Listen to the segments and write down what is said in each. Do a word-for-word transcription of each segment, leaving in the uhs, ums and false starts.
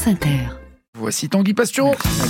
France Inter. Voici Tanguy Passion.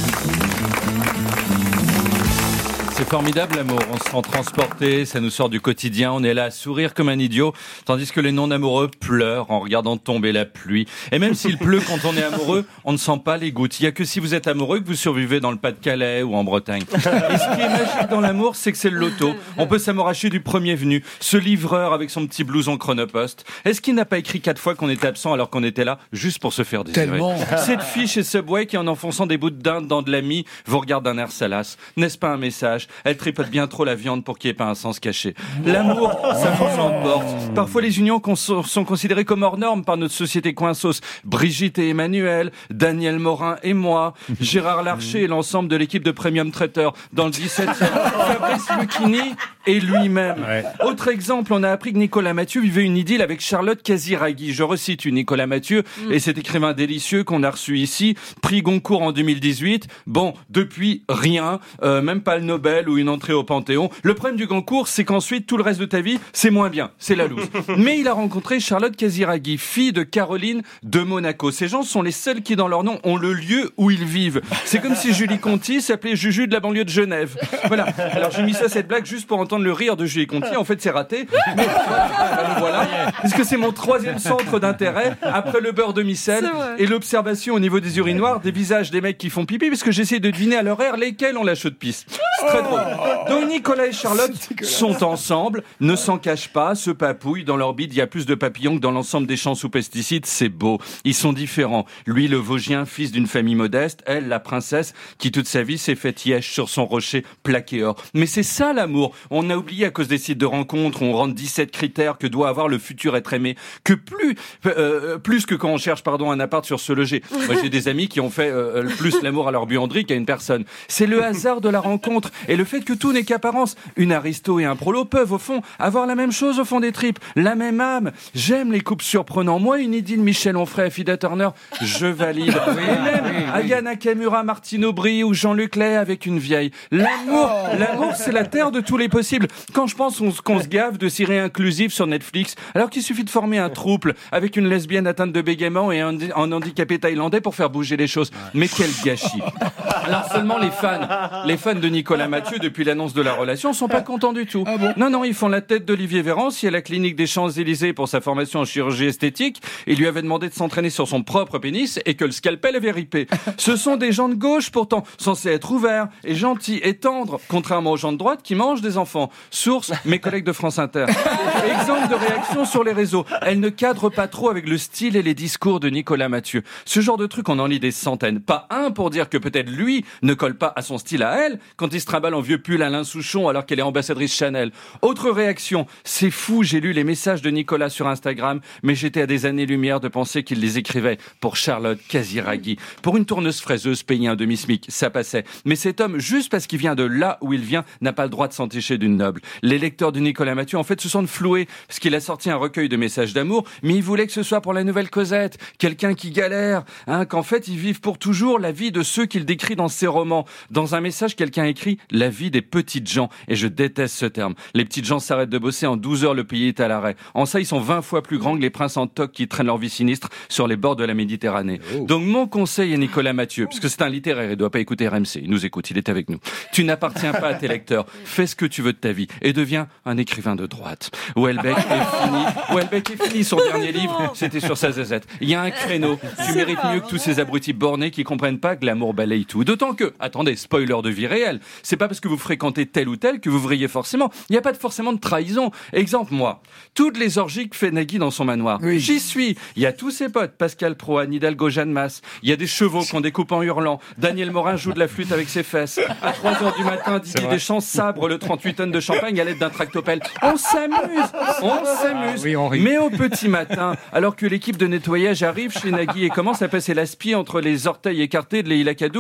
C'est formidable l'amour, on se sent transporté, ça nous sort du quotidien, on est là à sourire comme un idiot, tandis que les non-amoureux pleurent en regardant tomber la pluie. Et même s'il pleut quand on est amoureux, on ne sent pas les gouttes. Il n'y a que si vous êtes amoureux que vous survivez dans le Pas-de-Calais ou en Bretagne. Et ce qui est magique dans l'amour, c'est que c'est le loto. On peut s'amouracher du premier venu, ce livreur avec son petit blouson Chronopost. Est-ce qu'il n'a pas écrit quatre fois qu'on était absent alors qu'on était là, juste pour se faire désirer? Tellement. Cette fille chez Subway qui, en enfonçant des bouts de dinde dans de la mie, vous regarde d'un air salace. N'est-ce pas un message? Elle tripote bien trop la viande pour qu'il n'y ait pas un sens caché. L'amour, ça vous emporte. Parfois, les unions sont, sont considérées comme hors normes par notre société coinsos. Brigitte et Emmanuel, Daniel Morin et moi, Gérard Larcher et l'ensemble de l'équipe de Premium Traiteur dans le dix-septième, Fabrice Lucchini et lui-même. Ouais. Autre exemple, on a appris que Nicolas Mathieu vivait une idylle avec Charlotte Casiraghi. Je resitue Nicolas Mathieu mm. et cet écrivain délicieux qu'on a reçu ici, prix Goncourt en deux mille dix-huit. Bon, depuis, rien, euh, même pas le Nobel ou une entrée au Panthéon. Le problème du Goncourt, c'est qu'ensuite, tout le reste de ta vie, c'est moins bien, c'est la loose. Mais il a rencontré Charlotte Casiraghi, fille de Caroline de Monaco. Ces gens sont les seuls qui, dans leur nom, ont le lieu où ils vivent. C'est comme si Julie Conti s'appelait Juju de la banlieue de Genève. Voilà. Alors j'ai mis ça, cette blague, juste pour entendre le rire de Julie Conti. En fait, c'est raté. Mais voilà, voilà. Parce que c'est mon troisième centre d'intérêt, après le beurre de micelle et l'observation au niveau des urinoirs des visages des mecs qui font pipi, parce que j'essaie de deviner à leur air lesquels ont la chaude piste. C'est très drôle. Donc Nicolas et Charlotte sont ensemble, ne s'en cachent pas, se papouillent. Dans leur bide, il y a plus de papillons que dans l'ensemble des champs sous pesticides. C'est beau. Ils sont différents. Lui, le Vosgien, fils d'une famille modeste. Elle, la princesse, qui toute sa vie s'est faite yèche sur son rocher plaqué or. Mais c'est ça l'amour. On a oublié à cause des sites de rencontres où on rentre dix-sept critères que doit avoir le futur être aimé. Que plus, euh, plus que quand on cherche, pardon, un appart sur Se Loger. Moi, j'ai des amis qui ont fait euh, plus l'amour à leur buanderie qu'à une personne. C'est le hasard de la rencontre et le fait que tout n'est qu'apparence. Une aristo et un prolo peuvent, au fond, avoir la même chose au fond des tripes, la même âme. J'aime les couples surprenants. Moi, une idylle Michel Onfray, Fida Turner, je valide. Oui, et même oui, oui. Aya Nakamura, Martine Aubry ou Jean-Luc Lay avec une vieille. L'amour, l'amour, c'est la terre de tous les possibles. Quand je pense qu'on se gave de séries inclusives sur Netflix, alors qu'il suffit de former un trouble avec une lesbienne atteinte de bégaiement et un, un handicapé thaïlandais pour faire bouger les choses. Mais quel gâchis. Alors seulement les fans, les fans de Nicolas Mathieu, depuis l'annonce de la relation, sont pas contents du tout. Ah bon? Non, non, ils font la tête d'Olivier Véran, si à la clinique des Champs-Élysées pour sa formation en chirurgie esthétique, il lui avait demandé de s'entraîner sur son propre pénis et que le scalpel avait ripé. Ce sont des gens de gauche, pourtant, censés être ouverts et gentils et tendres, contrairement aux gens de droite qui mangent des enfants. Source, mes collègues de France Inter. Exemple de réaction sur les réseaux. Elle ne cadre pas trop avec le style et les discours de Nicolas Mathieu. Ce genre de truc, on en lit des centaines. Pas un pour dire que peut-être lui ne colle pas à son style à elle quand il se trimballe en vieux pull Alain Souchon alors qu'elle est ambassadrice Chanel. Autre réaction. C'est fou, j'ai lu les messages de Nicolas sur Instagram, mais j'étais à des années-lumière de penser qu'il les écrivait pour Charlotte Casiraghi. Pour une tourneuse fraiseuse payée un demi-smic, ça passait. Mais cet homme, juste parce qu'il vient de là où il vient, n'a pas le droit de s'enticher d'une noble. Les lecteurs de Nicolas Mathieu, en fait, se sentent floués parce qu'il a sorti un recueil de messages d'amour, mais il voulait que ce soit pour la nouvelle Cosette, quelqu'un qui galère, hein, qu'en fait, ils vivent pour toujours la vie de ceux qu'il décrit dans ses romans. Dans un message, quelqu'un écrit « la vie des petites gens ». Et je déteste ce terme. Les petites gens s'arrêtent de bosser, en douze heures, le pays est à l'arrêt. En ça, ils sont vingt fois plus grands que les princes en toque qui traînent leur vie sinistre sur les bords de la Méditerranée. Oh. Donc, mon conseil est Nicolas Mathieu, parce que c'est un littéraire, il doit pas écouter R M C. Il nous écoute, il est avec nous. Tu n'appartiens pas à tes lecteurs. Fais ce que tu veux de ta vie et deviens un écrivain de droite. Houellebecq est fini. Houellebecq est fini. Son dernier livre, c'était sur sa zézette. Il y a un créneau. Tu mérites mieux que tous ces abrutis bornés qui comprennent pas que l'amour balaye tout. D'autant que, attendez, spoiler de vie réelle, c'est pas parce que vous fréquentez tel ou tel que vous vrillez forcément. Il n'y a pas de forcément de trahison. Exemple, moi. Toutes les orgies que fait Nagui dans son manoir. Oui. J'y suis. Il y a tous ses potes. Pascal Pro, Anne Hidalgo, Jeanne Masse. Il y a des chevaux qu'on découpe en hurlant. Daniel Morin joue de la flûte avec ses fesses. À trois heures du matin, Didier Deschamps sabre le trente-huit tonnes de champagne à l'aide d'un tractopelle. On s'amuse. On s'amuse. Oui, on rit. Mais au petit matin, alors que l'équipe de nettoyage arrive chez Nagui et commence à passer l'aspi entre les orteils écartés de Leïla Kadour, en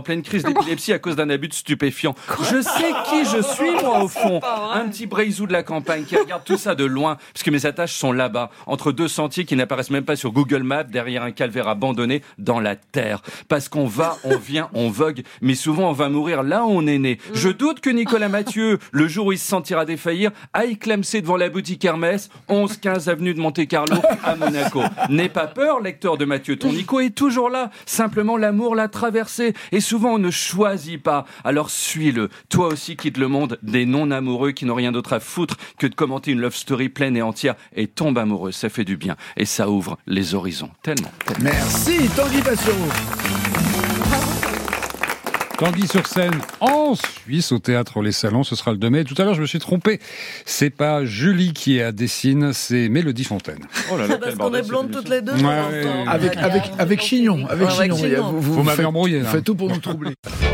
en pleine crise d'épilepsie à cause d'un abus de stupéfiants. Je sais qui je suis, moi, au fond. Un petit braisou de la campagne qui regarde tout ça de loin, parce que mes attaches sont là-bas, entre deux sentiers qui n'apparaissent même pas sur Google Maps, derrière un calvaire abandonné dans la terre. Parce qu'on va, on vient, on vogue, mais souvent on va mourir là où on est né. Je doute que Nicolas Mathieu, le jour où il se sentira défaillir, aille clamser devant la boutique Hermès, onze quinze avenue de Monte-Carlo, à Monaco. N'aie pas peur, lecteur de Mathieu, ton Nico est toujours là. Simplement, l'amour l'a traversé. Et souvent, on ne choisit pas. Alors suis-le. Toi aussi, quitte le monde des non-amoureux qui n'ont rien d'autre à foutre que de commenter une love story pleine et entière et tombe amoureux. Ça fait du bien. Et ça ouvre les horizons. Tellement. tellement. Merci, Tanguy Passion. Tanguy sur scène en Suisse au théâtre Les Salons, ce sera le deux mai. Tout à l'heure, je me suis trompé. C'est pas Julie qui est à Dessine, c'est Mélodie Fontaine. Oh là là, parce qu'on est blondes toutes les deux. Ouais, ouais, Avec, avec, avec Chignon. Avec Ouais, avec Chignon. Chignon. Vous, vous, Vous m'avez faites- embrouillé, Vous là. faites tout pour nous troubler.